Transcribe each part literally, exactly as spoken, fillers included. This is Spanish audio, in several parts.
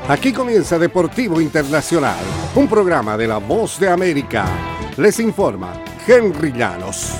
Aquí comienza Deportivo Internacional, un programa de La Voz de América. Les informa Henry Llanos.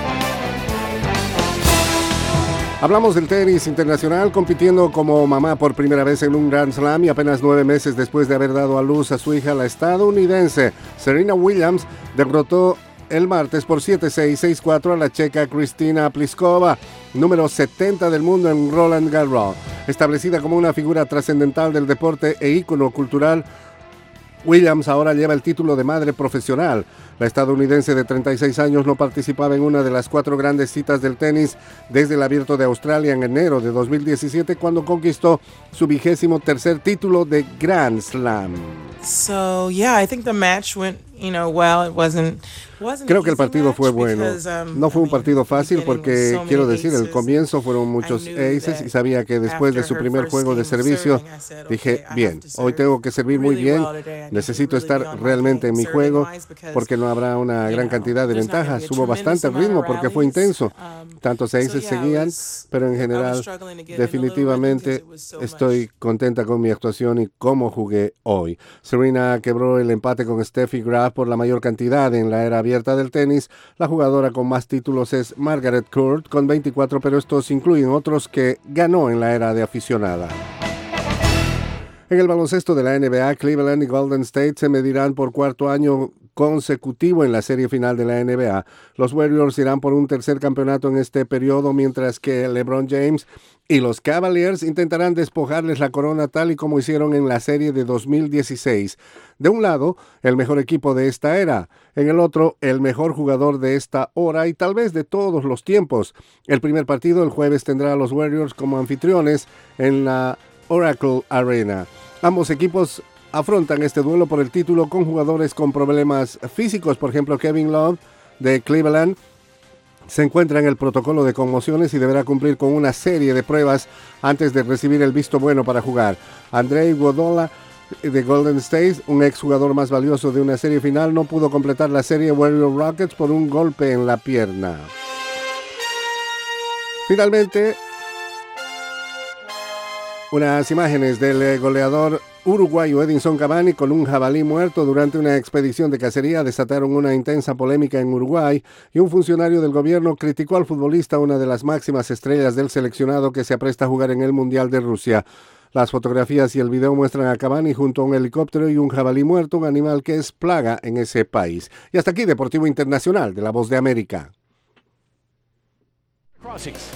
Hablamos del tenis internacional, compitiendo como mamá por primera vez en un Grand Slam y apenas nueve meses después de haber dado a luz a su hija, la estadounidense Serena Williams derrotó el martes por siete seis, seis cuatro a la checa Kristina Pliskova, número setenta del mundo en Roland Garros. Establecida como una figura trascendental del deporte e ícono cultural, Williams ahora lleva el título de madre profesional. La estadounidense de treinta y seis años no participaba en una de las cuatro grandes citas del tenis desde el Abierto de Australia en enero de dos mil diecisiete, cuando conquistó su vigésimo tercer título de Grand Slam. So, yeah, I think the match went, you know, well. It wasn't, wasn't Creo que el partido fue bueno. No fue un partido fácil porque, quiero decir, el comienzo fueron muchos aces y sabía que después de su primer juego de servicio, dije, bien, hoy tengo que servir muy bien, necesito estar realmente en mi juego porque no habrá una gran cantidad de ventajas. Hubo bastante ritmo porque fue intenso. Tantos aces seguían, pero en general, definitivamente estoy contenta con mi actuación y cómo jugué hoy. Serena quebró el empate con Steffi Graf por la mayor cantidad en la era abierta del tenis. La jugadora con más títulos es Margaret Court con veinticuatro, pero estos incluyen otros que ganó en la era de aficionada. En el baloncesto de la N B A, Cleveland y Golden State se medirán por cuarto año consecutivo en la serie final de la N B A. Los Warriors irán por un tercer campeonato en este periodo, mientras que LeBron James y los Cavaliers intentarán despojarles la corona tal y como hicieron en la serie de dos mil dieciséis. De un lado, el mejor equipo de esta era. En el otro, el mejor jugador de esta hora y tal vez de todos los tiempos. El primer partido el jueves tendrá a los Warriors como anfitriones en la Oracle Arena. Ambos equipos afrontan este duelo por el título con jugadores con problemas físicos. Por ejemplo, Kevin Love de Cleveland se encuentra en el protocolo de conmociones y deberá cumplir con una serie de pruebas antes de recibir el visto bueno para jugar. Andre Iguodala de Golden State, un exjugador más valioso de una serie final, no pudo completar la serie Warrior Rockets por un golpe en la pierna. Finalmente, unas imágenes del goleador uruguayo Edinson Cavani con un jabalí muerto durante una expedición de cacería desataron una intensa polémica en Uruguay, y un funcionario del gobierno criticó al futbolista, una de las máximas estrellas del seleccionado que se apresta a jugar en el Mundial de Rusia. Las fotografías y el video muestran a Cavani junto a un helicóptero y un jabalí muerto, un animal que es plaga en ese país. Y hasta aquí Deportivo Internacional de La Voz de América. Crossings.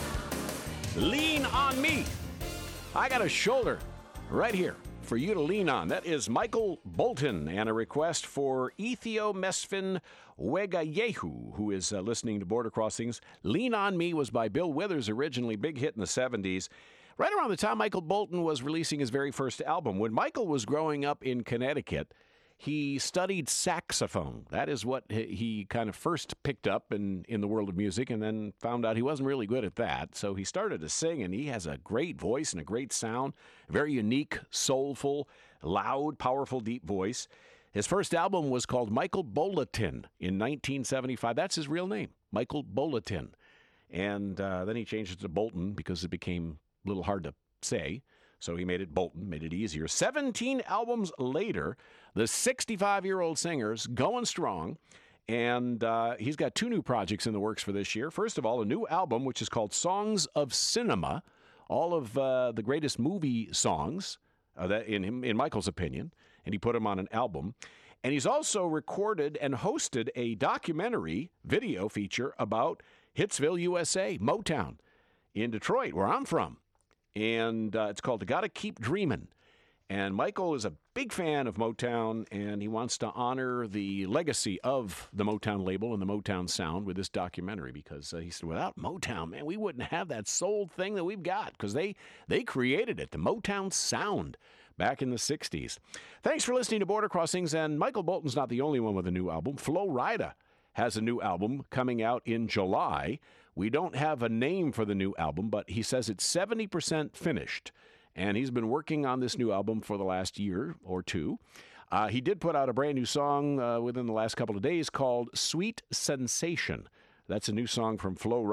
Lean on me. I got a shoulder right here for you to lean on. That is Michael Bolton, and a request for Ethio Mesfin Wegayehu, who is uh, listening to Border Crossings. Lean on Me was by Bill Withers, originally big hit in the seventies. Right around the time Michael Bolton was releasing his very first album. When Michael was growing up in Connecticut, he studied saxophone. That is what he kind of first picked up in, in the world of music, and then found out he wasn't really good at that. So he started to sing, and he has a great voice and a great sound, very unique, soulful, loud, powerful, deep voice. His first album was called Michael Bolatin in nineteen seventy-five. That's his real name, Michael Bolatin. And uh, then he changed it to Bolton because it became a little hard to say. So he made it Bolton, made it easier. seventeen albums later, the sixty-five-year-old singer's going strong, and uh, he's got two new projects in the works for this year. First of all, a new album, which is called Songs of Cinema, all of uh, the greatest movie songs, uh, that in, him, in Michael's opinion, and he put them on an album. And he's also recorded and hosted a documentary video feature about Hitsville, U S A, Motown, in Detroit, where I'm from. And uh, it's called Gotta Keep Dreamin'. And Michael is a big fan of Motown, and he wants to honor the legacy of the Motown label and the Motown sound with this documentary, because uh, he said, without Motown, man, we wouldn't have that soul thing that we've got, because they, they created it, the Motown sound, back in the sixties. Thanks for listening to Border Crossings, and Michael Bolton's not the only one with a new album. Flo Rida has a new album coming out in July. We don't have a name for the new album, but he says it's seventy percent finished. And he's been working on this new album for the last year or two. Uh, he did put out a brand new song uh, within the last couple of days called Sweet Sensation. That's a new song from Flo Rida.